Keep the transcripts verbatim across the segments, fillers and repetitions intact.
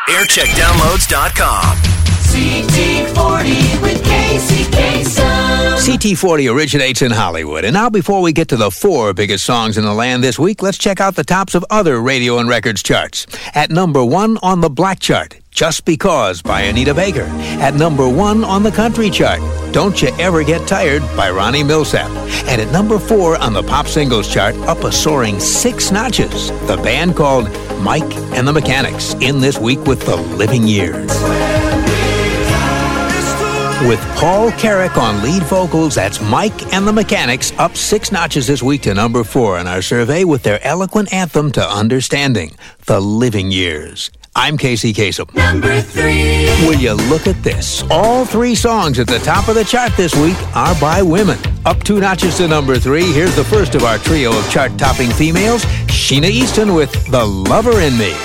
air check downloads dot com. C T forty with Casey Kasem. C T forty originates in Hollywood. And now before we get to the four biggest songs in the land this week, let's check out the tops of other radio and records charts. At number one on the black chart, Just Because by Anita Baker. At number one on the country chart, Don't You Ever Get Tired by Ronnie Millsap. And at number four on the pop singles chart, up a soaring six notches, the band called Mike and the Mechanics, in this week with The Living Years. With Paul Carrick on lead vocals, that's Mike and the Mechanics, up six notches this week to number four in our survey with their eloquent anthem to understanding, The Living Years. I'm Casey Kasem. Number three. Will you look at this? All three songs at the top of the chart this week are by women. Up two notches to number three, here's the first of our trio of chart-topping females, Sheena Easton with The Lover in Me.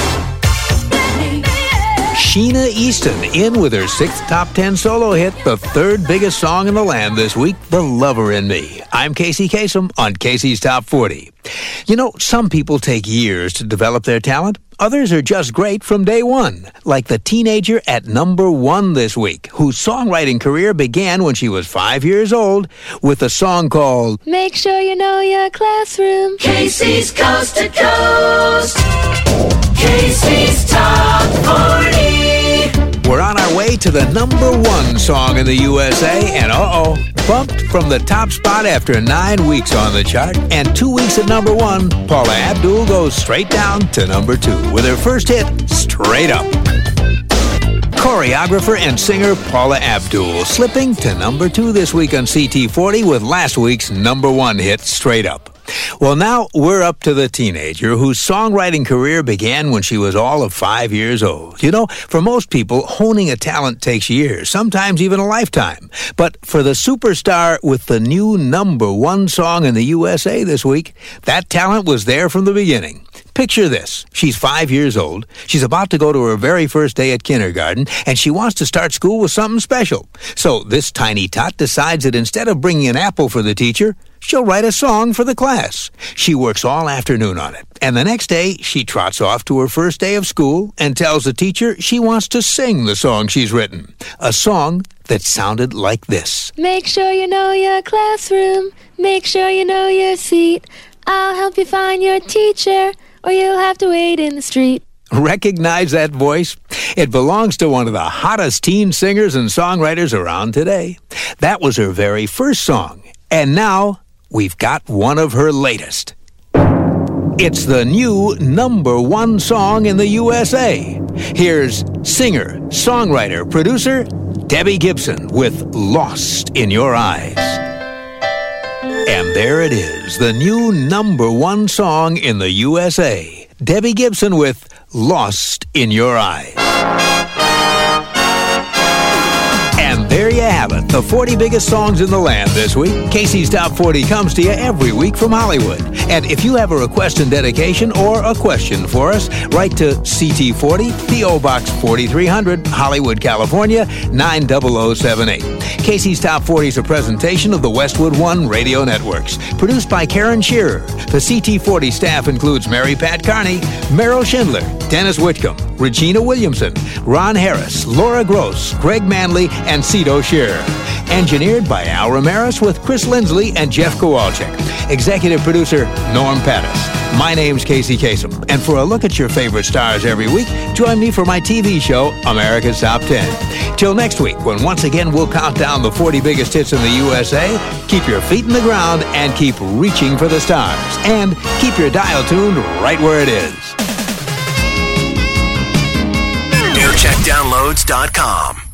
Sheena Easton in with her sixth top ten solo hit, the third biggest song in the land this week, The Lover in Me. I'm Casey Kasem on Casey's Top forty. You know, some people take years to develop their talent. Others are just great from day one, like the teenager at number one this week, whose songwriting career began when she was five years old with a song called Make Sure You Know Your Classroom. Casey's Coast to Coast. Casey's Top forty. We're on our way to the number one song in the U S A, and uh-oh, bumped from the top spot after nine weeks on the chart, and two weeks at number one, Paula Abdul goes straight down to number two with her first hit, Straight Up. Choreographer and singer Paula Abdul slipping to number two this week on C T forty with last week's number one hit, Straight Up. Well, now we're up to the teenager whose songwriting career began when she was all of five years old. You know, for most people, honing a talent takes years, sometimes even a lifetime. But for the superstar with the new number one song in the U S A this week, that talent was there from the beginning. Picture this. She's five years old. She's about to go to her very first day at kindergarten, and she wants to start school with something special. So this tiny tot decides that instead of bringing an apple for the teacher, she'll write a song for the class. She works all afternoon on it, and the next day she trots off to her first day of school and tells the teacher she wants to sing the song she's written. A song that sounded like this. Make sure you know your classroom. Make sure you know your seat. I'll help you find your teacher, or you'll have to wait in the street. Recognize that voice? It belongs to one of the hottest teen singers and songwriters around today. That was her very first song. And now, we've got one of her latest. It's the new number one song in the U S A. Here's singer, songwriter, producer, Debbie Gibson with Lost in Your Eyes. And there it is, the new number one song in the U S A. Debbie Gibson with Lost in Your Eyes. And there you have it, the forty biggest songs in the land this week. Casey's Top forty comes to you every week from Hollywood. And if you have a request and dedication or a question for us, write to C T forty, P O Box forty-three hundred, Hollywood, California, nine zero zero seven eight. Casey's Top forty is a presentation of the Westwood One Radio Networks. Produced by Karen Shearer. The C T forty staff includes Mary Pat Carney, Merrill Schindler, Dennis Whitcomb, Regina Williamson, Ron Harris, Laura Gross, Greg Manley, and Cito Shearer. Engineered by Al Ramirez with Chris Lindsley and Jeff Kowalczyk. Executive producer, Norm Pattis. My name's Casey Kasem, and for a look at your favorite stars every week, join me for my T V show, America's Top ten. Till next week, when once again we'll count down the forty biggest hits in the U S A, keep your feet in the ground and keep reaching for the stars. And keep your dial tuned right where it is. air check downloads dot com